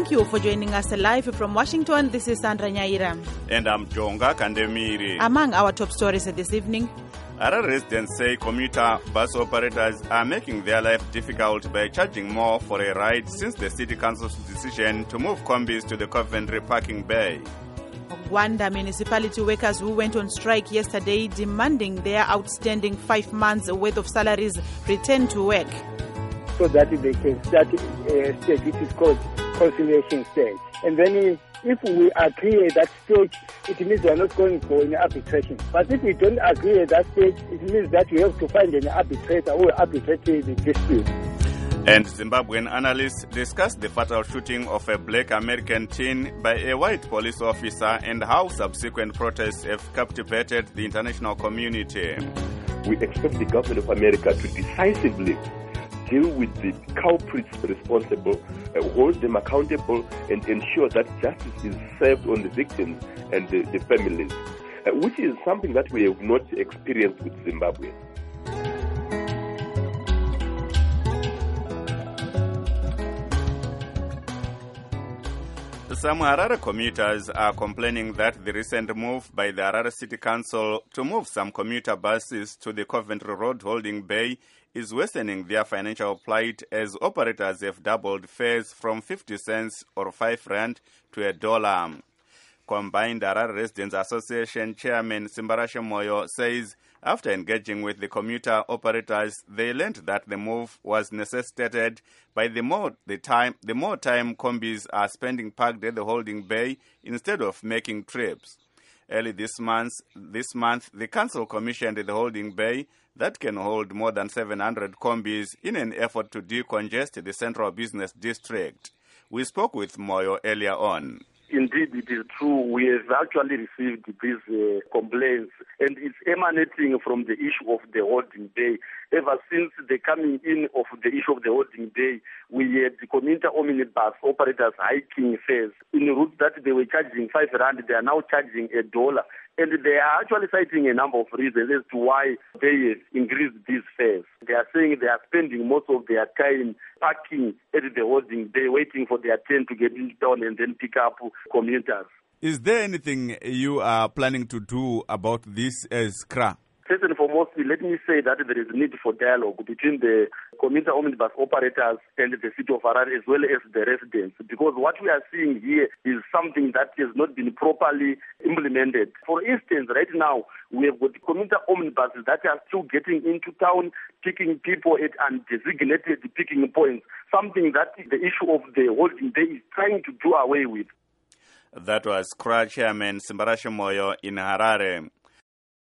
Thank you for joining us live from Washington. This is Sandra Nyaira. And I'm Jonga Kandemiri. Among our top stories this evening, Harare residents say commuter bus operators are making their life difficult by charging more for a ride since the City Council's decision to move combis to the Coventry parking bay. Gwanda municipality workers who went on strike yesterday demanding their outstanding 5 months' worth of salaries return to work. So that they can start a stage which is called conciliation stage. And then if we agree at that stage, it means we are not going for an arbitration. But if we don't agree at that stage, it means that we have to find an arbitrator who will arbitrate the dispute. And Zimbabwean analysts discuss the fatal shooting of a black American teen by a white police officer and how subsequent protests have captivated the international community. We expect the government of America to decisively deal with the culprits responsible, hold them accountable, and ensure that justice is served on the victims and the families, which is something that we have not experienced with Zimbabwe. Some Harare commuters are complaining that the recent move by the Harare City Council to move some commuter buses to the Coventry Road holding bay is worsening their financial plight, as operators have doubled fares from 50 cents or 5 rand to $1. Combined Harare Residents Association Chairman Simbarashe Moyo says after engaging with the commuter operators, they learned that the move was necessitated by the more time combis are spending parked at the holding bay instead of making trips. Early this month, the council commissioned the holding bay that can hold more than 700 combis in an effort to decongest the central business district. We spoke with Moyo earlier on. Indeed, it is true. We have actually received these complaints, and it's emanating from the issue of the holding day. Ever since the coming in of the issue of the holding day, we had the commuter omnibus operators hiking fares. In routes that they were charging 5 rand, they are now charging $1. And they are actually citing a number of reasons as to why they have increased these fares. They are saying they are spending most of their time parking at the holding day, waiting for their turn to get into town and then pick up commuters. Is there anything you are planning to do about this as CRA? First and foremost, let me say that there is need for dialogue between the commuter omnibus operators and the city of Harare as well as the residents, because what we are seeing here is something that has not been properly implemented. For instance, right now, we have got commuter omnibuses that are still getting into town, picking people at undesignated picking points, something that the issue of the holding day is trying to do away with. That was CRA Chairman Simbarashe Moyo in Harare.